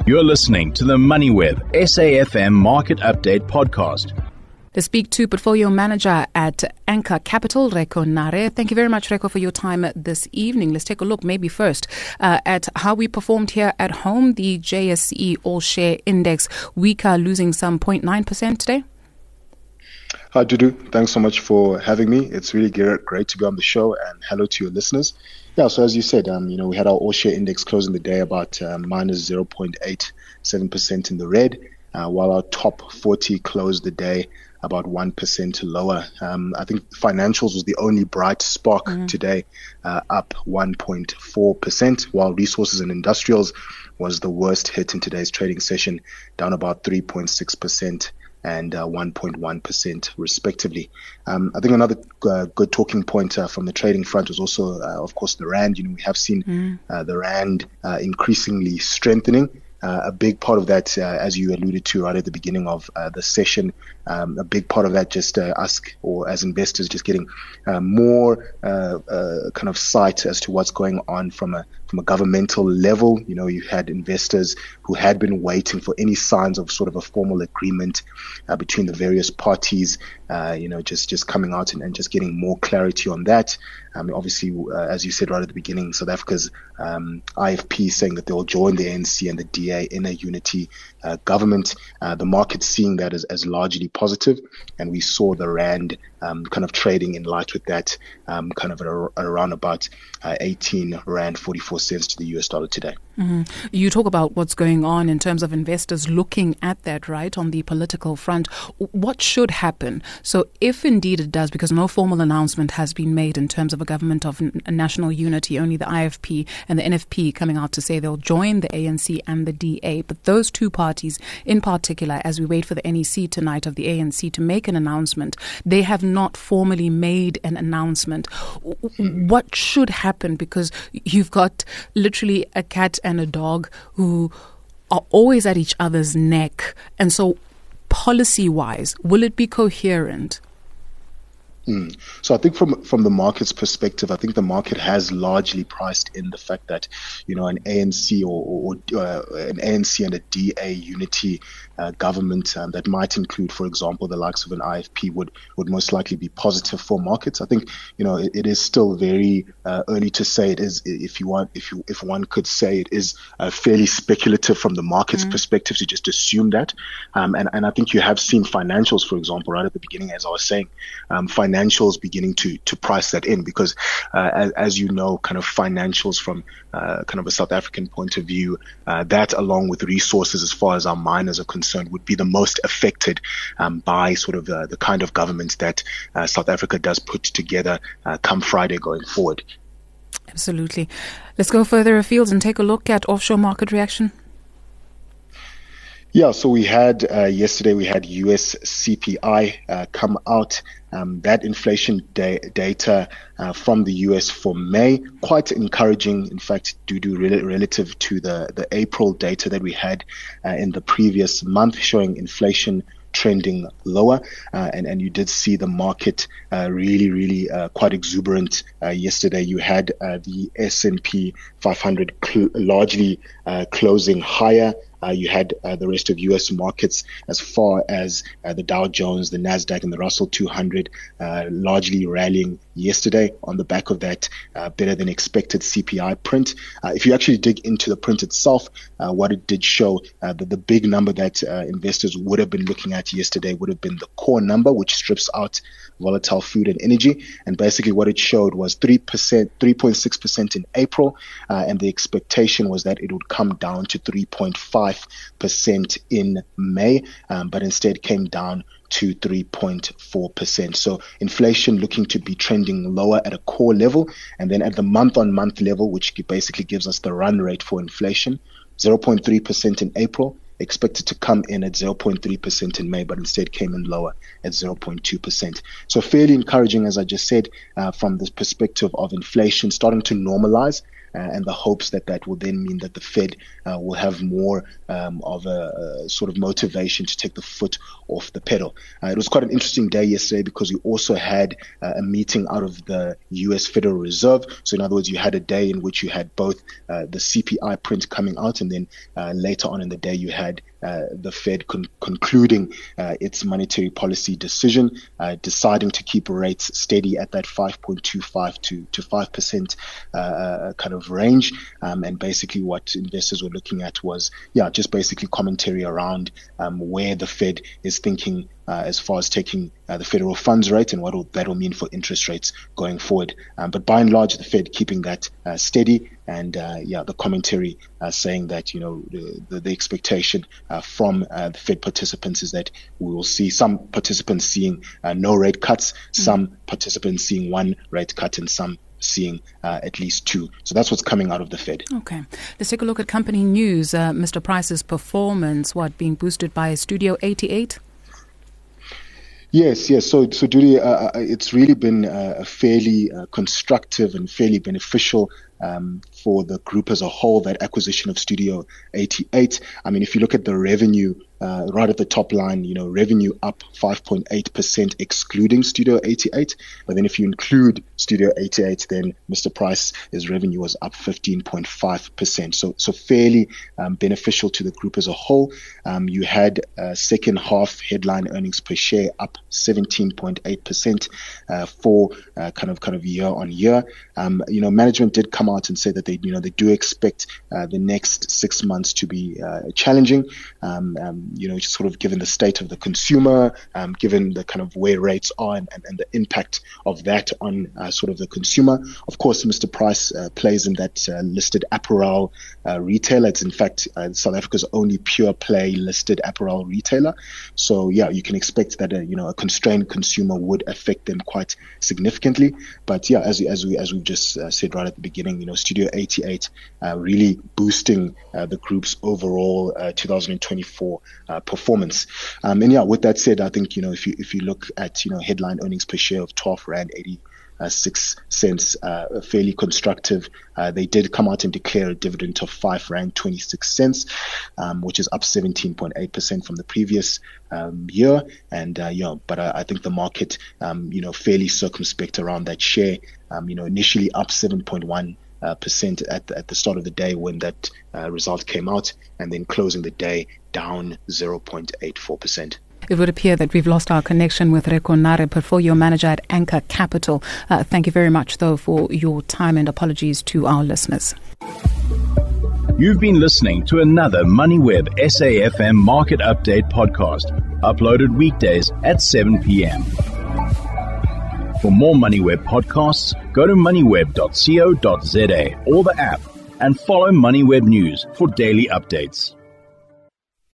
You're listening to the MoneyWeb SAFM Market Update Podcast. Let's speak to Portfolio Manager at Anchor Capital, Reko Nare. Thank you very much, Reko, for your time this evening. Let's take a look maybe first at how we performed here at home. The JSE All-Share Index weaker, losing some 0.9% today. Hi, Dudu. Thanks so much for having me. It's really great to be on the show, and hello to your listeners. Yeah, so as you said, we had our all-share index closing the day about minus 0.87% in the red, while our top 40 closed the day about 1% lower. I think financials was the only bright spark today, up 1.4%, while resources and industrials was the worst hit in today's trading session, down about 3.6%. and 1.1% respectively. I think another good talking point from the trading front was also, of course, the Rand. We have seen the Rand increasingly strengthening. A big part of that, as you alluded to right at the beginning of the session, a big part of that just us, or as investors, just getting more kind of sight as to what's going on from a governmental level. You had investors who had been waiting for any signs of sort of a formal agreement between the various parties, just coming out and just getting more clarity on that. Obviously, as you said right at the beginning, South Africa's IFP saying that they'll join the ANC and the DA in a unity government. The market's seeing that as largely positive, and we saw the Rand kind of trading in light with that, kind of at around about 18 Rand 44 cents to the US dollar today. Mm-hmm. You talk about what's going on in terms of investors looking at that, right, on the political front. What should happen? So if indeed it does, because no formal announcement has been made in terms of a government of national unity, only the IFP and the NFP coming out to say they'll join the ANC and the DA. But those two parties in particular, as we wait for the NEC tonight of the ANC to make an announcement, they have not formally made an announcement. What should happen? Because you've got literally a cat and a dog who are always at each other's neck. And so policy-wise, will it be coherent? So I think from the market's perspective, I think the market has largely priced in the fact that, an ANC or an ANC and a DA unity government that might include, for example, the likes of an IFP would most likely be positive for markets. I think, it is still very early to say. It is, if one could say, it is fairly speculative from the market's perspective to just assume that. And I think you have seen financials, for example, right at the beginning, as I was saying, financials beginning to price that in, because as you know, kind of financials from kind of a South African point of view, that along with resources as far as our miners are concerned would be the most affected by sort of the kind of government that South Africa does put together come Friday going forward. Absolutely. Let's go further afield and take a look at offshore market reaction. Yeah, so we had yesterday, we had US CPI come out. That inflation data from the US for May, quite encouraging, in fact, relative to the April data that we had in the previous month, showing inflation trending lower, and you did see the market really quite exuberant yesterday. You had the S&P 500 largely closing higher. You had the rest of U.S. markets, as far as the Dow Jones, the Nasdaq, and the Russell 200 largely rallying yesterday on the back of that better than expected CPI print. If you actually dig into the print itself, what it did show, the big number that investors would have been looking at yesterday would have been the core number, which strips out volatile food and energy. And basically what it showed was 3.6% in April, and the expectation was that it would come down to 3.5% in May, but instead came down to 3.4%. So inflation looking to be trending lower at a core level, and then at the month-on-month level, which basically gives us the run rate for inflation, 0.3% in April, expected to come in at 0.3% in May, but instead came in lower at 0.2%. So fairly encouraging, as I just said, from the perspective of inflation starting to normalize. and the hopes that will then mean that the Fed will have more of a sort of motivation to take the foot off the pedal. It was quite an interesting day yesterday because you also had a meeting out of the U.S. Federal Reserve. So in other words, you had a day in which you had both the CPI print coming out, and then later on in the day you had the Fed concluding its monetary policy decision, deciding to keep rates steady at that 5.25 to 5% kind of range. And basically what investors were looking at was, just basically commentary around where the Fed is thinking as far as taking the federal funds rate and what that will mean for interest rates going forward. But by and large, the Fed keeping that steady, and the commentary saying that the expectation from the Fed participants is that we will see some participants seeing no rate cuts, some participants seeing one rate cut, and some seeing at least two. So that's what's coming out of the Fed. Okay. Let's take a look at company news. Mr. Price's performance, being boosted by Studio 88? Yes. So Judy, it's really been a fairly constructive and fairly beneficial for the group as a whole, that acquisition of Studio 88. I mean, if you look at the revenue right at the top line, revenue up 5.8% excluding Studio 88. But then if you include Studio 88, then Mr. Price's revenue was up 15.5%. So fairly beneficial to the group as a whole. You had second half headline earnings per share up 17.8% for kind of year on year. Management did come out and say that they do expect the next 6 months to be challenging. Sort of given the state of the consumer, given the kind of where rates are and the impact of that on sort of the consumer. Of course, Mr. Price plays in that listed apparel retailer. It's in fact South Africa's only pure play listed apparel retailer. So you can expect that a constrained consumer would affect them quite significantly. But as we've just said right at the beginning, Studio 88 really boosting the group's overall 2024 performance. And with that said, I think if you look at headline earnings per share of 12 Rand 86 cents, fairly constructive. They did come out and declare a dividend of 5 Rand 26 cents, which is up 17.8% from the previous year. And but I think the market fairly circumspect around that share. Initially up 7.1% at the start of the day when that result came out, and then closing the day down 0.84%. It would appear that we've lost our connection with Rekonare, portfolio manager at Anchor Capital. Thank you very much, though, for your time, and apologies to our listeners. You've been listening to another MoneyWeb SAFM Market Update podcast, uploaded weekdays at 7 p.m. For more MoneyWeb podcasts, go to moneyweb.co.za or the app, and follow MoneyWeb News for daily updates.